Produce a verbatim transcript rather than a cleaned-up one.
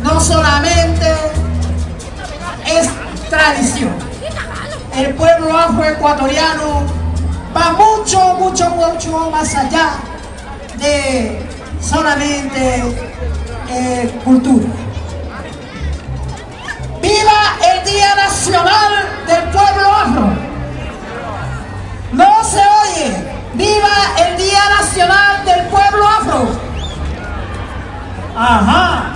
no solamente es tradición. El pueblo afroecuatoriano va mucho, mucho, mucho más allá de solamente eh, cultura. ¡Viva el Día Nacional del Pueblo Afro! ¡No se oye! ¡Viva el Día Nacional del Pueblo Afro! ¡Ajá!